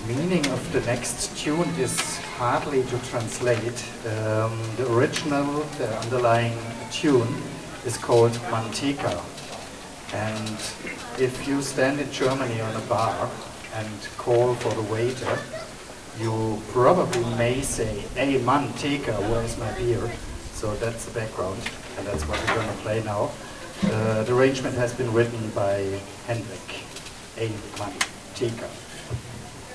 meaning of the next tune is hardly to translate. The original, the underlying tune is called Manteca. And if you stand in Germany on a bar and call for the waiter, you probably may say, "Hey Manteca, where's my beer?" So that's the background, and that's what we're going to play now. The arrangement has been written by Hendrik. Hey Manteca.